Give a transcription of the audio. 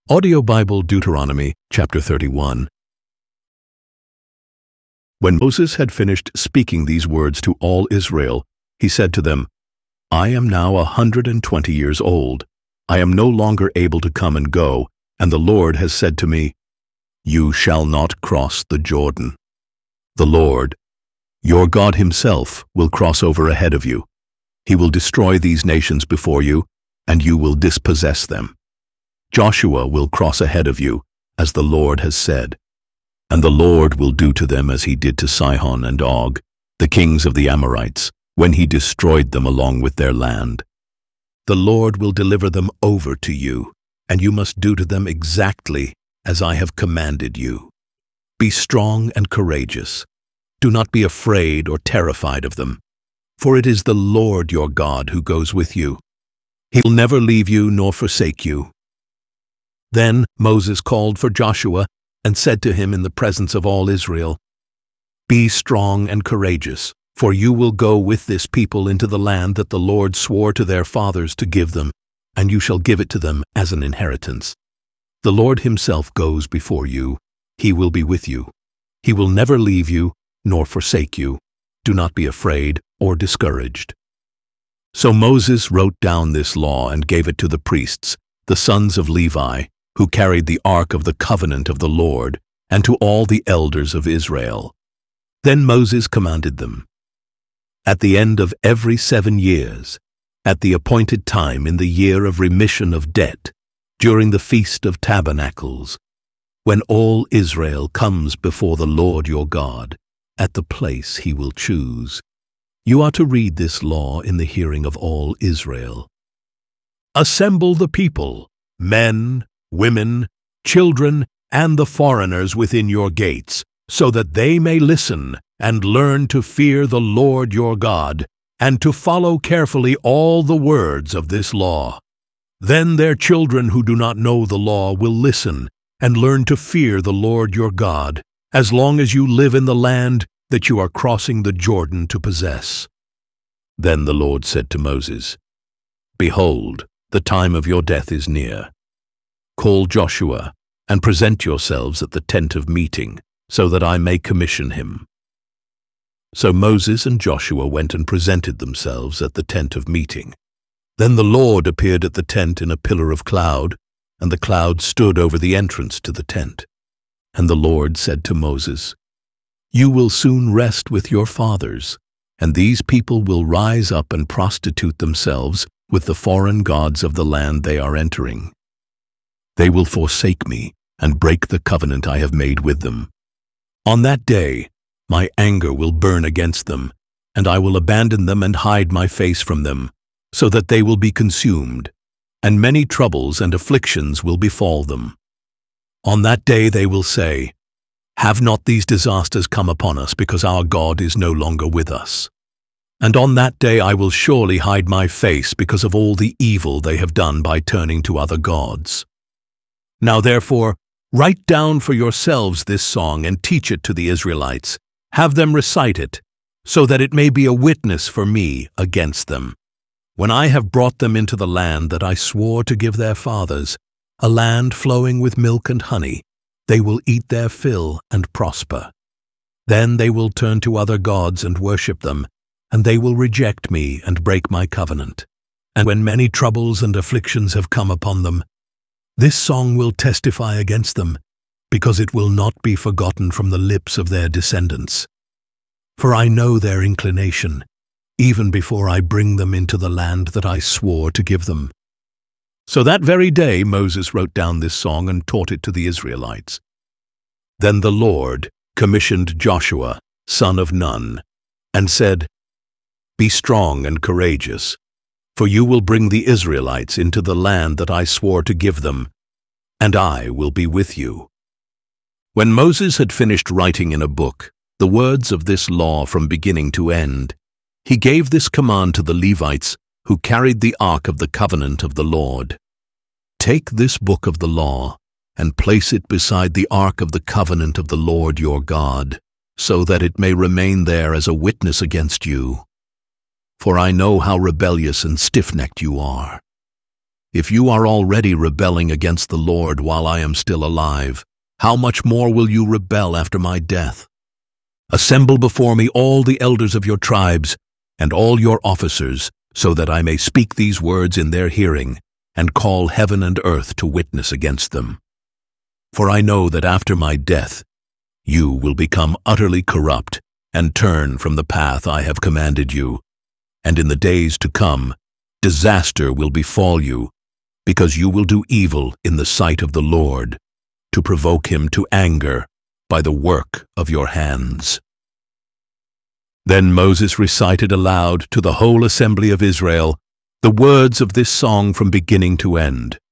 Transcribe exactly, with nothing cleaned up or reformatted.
Audio Bible Deuteronomy chapter thirty-one. When Moses had finished speaking these words to all Israel, he said to them, I am now a hundred and twenty years old. I am no longer able to come and go, and the Lord has said to me, You shall not cross the Jordan. The Lord, your God himself, will cross over ahead of you. He will destroy these nations before you, and you will dispossess them. Joshua will cross ahead of you, as the Lord has said. And the Lord will do to them as he did to Sihon and Og, the kings of the Amorites, when he destroyed them along with their land. The Lord will deliver them over to you, and you must do to them exactly as I have commanded you. Be strong and courageous. Do not be afraid or terrified of them, for it is the Lord your God who goes with you. He will never leave you nor forsake you. Then Moses called for Joshua and said to him in the presence of all Israel, Be strong and courageous, for you will go with this people into the land that the Lord swore to their fathers to give them, and you shall give it to them as an inheritance. The Lord himself goes before you. He will be with you. He will never leave you nor forsake you. Do not be afraid or discouraged. So Moses wrote down this law and gave it to the priests, the sons of Levi, who carried the ark of the covenant of the Lord, and to all the elders of Israel. Then Moses commanded them, At the end of every seven years, at the appointed time in the year of remission of debt, during the Feast of Tabernacles, when all Israel comes before the Lord your God, at the place he will choose, you are to read this law in the hearing of all Israel. Assemble the people, men, women, children, and the foreigners within your gates, so that they may listen and learn to fear the Lord your God, and to follow carefully all the words of this law. Then their children who do not know the law will listen and learn to fear the Lord your God, as long as you live in the land that you are crossing the Jordan to possess. Then the Lord said to Moses, Behold, the time of your death is near. Call Joshua, and present yourselves at the tent of meeting, so that I may commission him. So Moses and Joshua went and presented themselves at the tent of meeting. Then the Lord appeared at the tent in a pillar of cloud, and the cloud stood over the entrance to the tent. And the Lord said to Moses, You will soon rest with your fathers, and these people will rise up and prostitute themselves with the foreign gods of the land they are entering. They will forsake me and break the covenant I have made with them. On that day, my anger will burn against them, and I will abandon them and hide my face from them, so that they will be consumed, and many troubles and afflictions will befall them. On that day they will say, Have not these disasters come upon us because our God is no longer with us? And on that day I will surely hide my face because of all the evil they have done by turning to other gods. Now therefore, write down for yourselves this song and teach it to the Israelites. Have them recite it, so that it may be a witness for me against them. When I have brought them into the land that I swore to give their fathers, a land flowing with milk and honey, they will eat their fill and prosper. Then they will turn to other gods and worship them, and they will reject me and break my covenant. And when many troubles and afflictions have come upon them, this song will testify against them, because it will not be forgotten from the lips of their descendants. For I know their inclination, even before I bring them into the land that I swore to give them. So that very day Moses wrote down this song and taught it to the Israelites. Then the Lord commissioned Joshua, son of Nun, and said, Be strong and courageous, for you will bring the Israelites into the land that I swore to give them, and I will be with you. When Moses had finished writing in a book the words of this law from beginning to end, he gave this command to the Levites who carried the ark of the covenant of the Lord. Take this book of the law and place it beside the ark of the covenant of the Lord your God, so that it may remain there as a witness against you. For I know how rebellious and stiff-necked you are. If you are already rebelling against the Lord while I am still alive, how much more will you rebel after my death? Assemble before me all the elders of your tribes and all your officers, so that I may speak these words in their hearing and call heaven and earth to witness against them. For I know that after my death, you will become utterly corrupt and turn from the path I have commanded you, and in the days to come, disaster will befall you, because you will do evil in the sight of the Lord, to provoke him to anger by the work of your hands. Then Moses recited aloud to the whole assembly of Israel the words of this song from beginning to end.